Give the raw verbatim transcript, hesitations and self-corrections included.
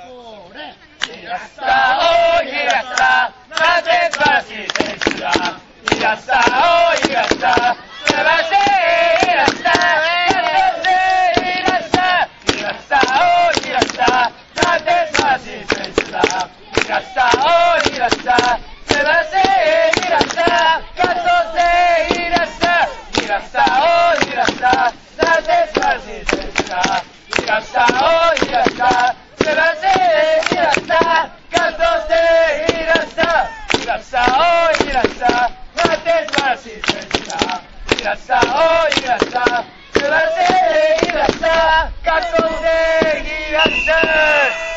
それいらっしゃおいらっしゃなんて素晴らしい選手だいらっしゃおいらっしゃ素晴らしいいらっしゃいらっしゃいらっしゃおいらっしゃなんて素晴らしい選手だいらっしゃおいらっしゃ素晴らしいいらっしゃ活動していらっしゃいらっしゃおいらっしゃなんて素晴らしい選手だいらっしゃおいらっしゃ素晴らしいいらっしゃ活動していらっしゃいらっしゃおいらっしゃなんて素晴らしい選手だいらっしゃおいらっしゃ素晴らしいいらっしゃ活動していらっしゃ